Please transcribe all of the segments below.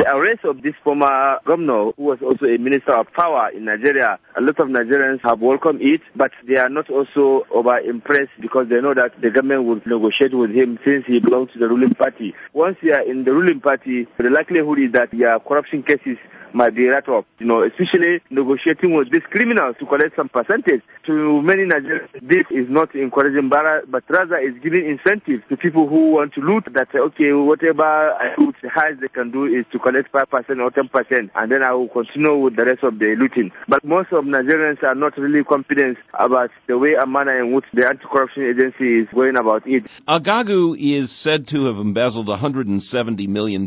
The arrest of this former governor, who was also a minister of power in Nigeria, a lot of Nigerians have welcomed it, but they are not also over-impressed because they know that the government will negotiate with him since he belongs to the ruling party. Once you are in the ruling party, the likelihood is that your corruption cases might be right up, especially negotiating with these criminals to collect some percentage. To many Nigerians, this is not encouraging, but rather is giving incentives to people who want to loot, that, okay, whatever I loot, the highest they can do is to collect 5% or 10%, and then I will continue with the rest of the looting. But most of Nigerians are not really confident about the way and manner in which the anti-corruption agency is going about it. Agagu is said to have embezzled $170 million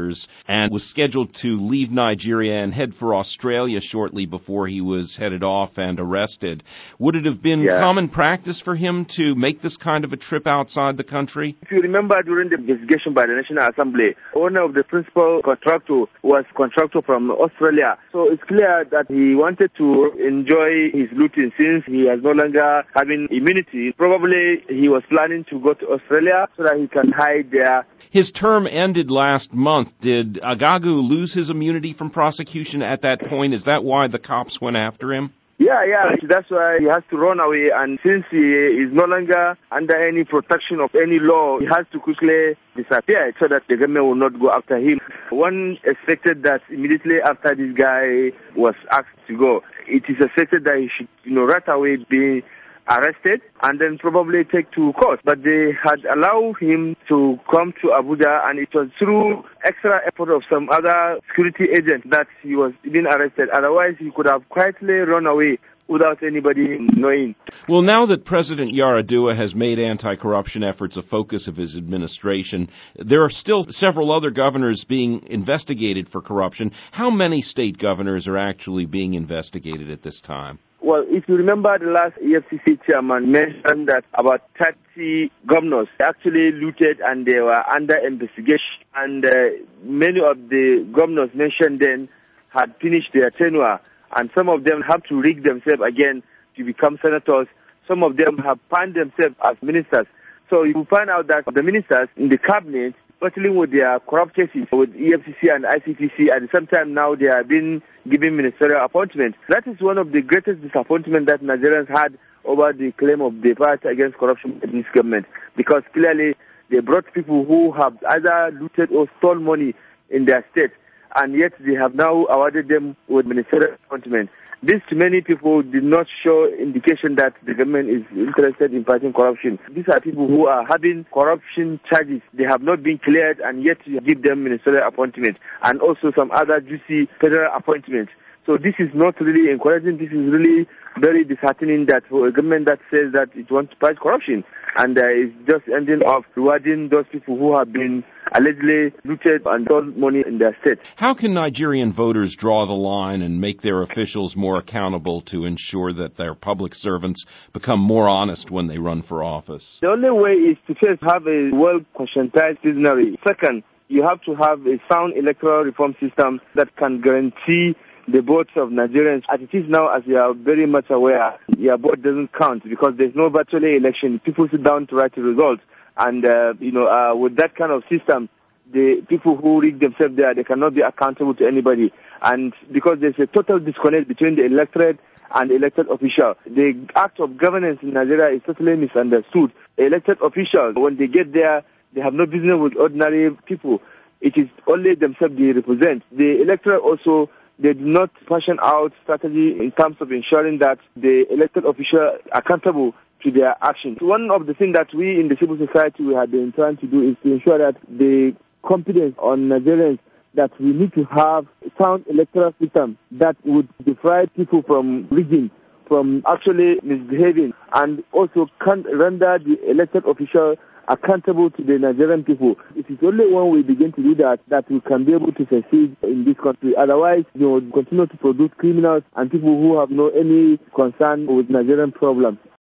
and was scheduled to leave Nigeria and head for Australia shortly before he was headed off and arrested. Would it have been common practice for him to make this kind of a trip outside the country? If you remember, during the investigation by the National Assembly, one of the principal contractors was contractor from Australia. So it's clear that he wanted to enjoy his looting since he is no longer having immunity. Probably he was planning to go to Australia so that he can hide there. His term ended last month. Did Agagu lose his immunity from prosecution at that point? Is that why the cops went after him? Yeah, that's why he has to run away, and since he is no longer under any protection of any law, he has to quickly disappear so that the government will not go after him. One expected that immediately after this guy was asked to go, it is expected that he should, right away be arrested and then probably take to court. But they had allowed him to come to Abuja, and it was through extra effort of some other security agent that he was being arrested. Otherwise, he could have quietly run away without anybody knowing. Well, now that President Yar'Adua has made anti-corruption efforts a focus of his administration, there are still several other governors being investigated for corruption. How many state governors are actually being investigated at this time? Well, if you remember, the last EFCC chairman mentioned that about 30 governors actually looted and they were under investigation. And many of the governors mentioned then had finished their tenure, and some of them have to rig themselves again to become senators. Some of them have found themselves as ministers. So you find out that the ministers in the cabinet battling with their corrupt cases with EFCC and ICTC. At the same time, now they are being given ministerial appointments. That is one of the greatest disappointments that Nigerians had over the claim of the fight against corruption in this government, because clearly they brought people who have either looted or stolen money in their state, and yet they have now awarded them with ministerial appointments. This, to many people, did not show indication that the government is interested in fighting corruption. These are people who are having corruption charges. They have not been cleared, and yet you give them ministerial appointments and also some other juicy federal appointments. So this is not really encouraging. This is really very disheartening that for a government that says that it wants to fight corruption and is just ending up rewarding those people who have been allegedly looted and stolen money in their state. How can Nigerian voters draw the line and make their officials more accountable to ensure that their public servants become more honest when they run for office? The only way is to first have a well-conscientized citizenry. Second, you have to have a sound electoral reform system that can guarantee the votes of Nigerians. As it is now, as you are very much aware, your vote doesn't count because there's no virtual election. People sit down to write the results. And, with that kind of system, the people who rig themselves there, they cannot be accountable to anybody. And because there's a total disconnect between the electorate and the elected official, the act of governance in Nigeria is totally misunderstood. Elected officials, when they get there, they have no business with ordinary people. It is only themselves they represent. The electorate also, they do not fashion out strategy in terms of ensuring that the elected official are accountable to their actions. One of the things that we in the civil society we have been trying to do is to ensure that the confidence on Nigerians that we need to have a sound electoral system that would defraud people from rigging, from actually misbehaving, and also can render the elected official accountable to the Nigerian people. It is only when we begin to do that we can be able to succeed in this country. Otherwise, continue to produce criminals and people who have no any concern with Nigerian problems.